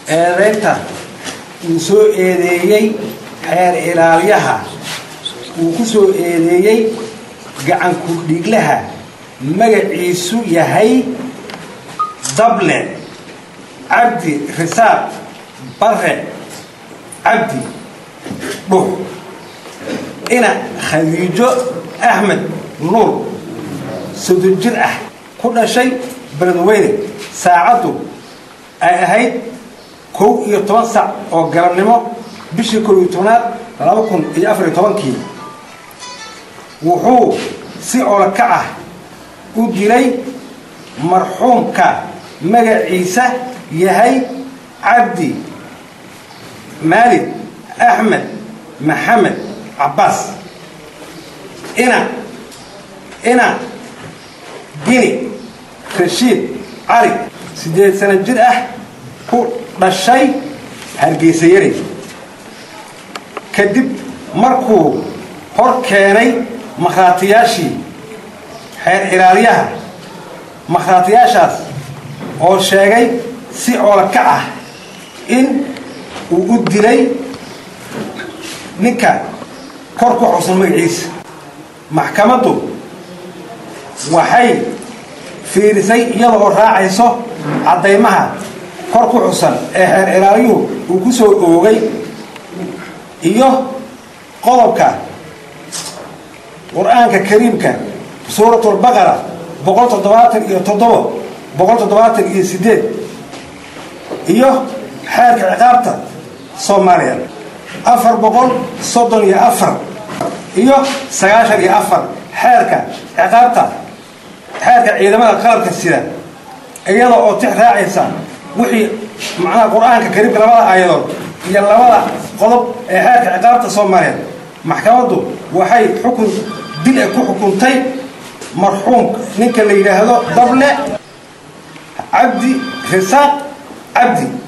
eedeynta uu soo eedeeyey xeer ilaaliyaha uu ku soo eedeeyey gacan ku dhiglaha magaciisu yahay dable cabdi risaaq barre cabdi dhuux ina khadiijo axmed nuur 30 jir ah ku dhashay Beledweyne saacadu ay ahayd 11 saac oo galabnimo bishii 11aad 2014 wuxuu si olka ah u dilay marxuumka magaciisa yahay Cabdi Maalid Ahmed Maxamed Abbas ina Gini Rashid Ali 8 sano jir ah ku dhashay Hargeysa yari kadib markuu hor keenay makhaatiyaashii xeer ilaaliyaha makhaatiyaashaas oo sheegay si olka ah in uu u dilay ninka kor ku xusan magaciisa maxkamaddu waxay fiirisay iyadoo raacayso cadeymaha kor ku xusan ee xeer ilaaliyuhu uu ku soo oogay iyo qodobka quraanka kariimka suuratul baqara 177 iyo xeerka ciqaabta Soomaaliya 434 iyo 94 xeerka ciqaabta xeerka ciidamada qalabka sida iyadoo oo tix raacaysa wixii macnaha quraanka kariimka labada aayadood iyo labada qodob ee xeerka ciqaabta Soomaaliya maxkamaddu waxay xukun dil ku xukuntay marxuum ninka la yiraahdo Dable Cabdi Risaaq Cabdi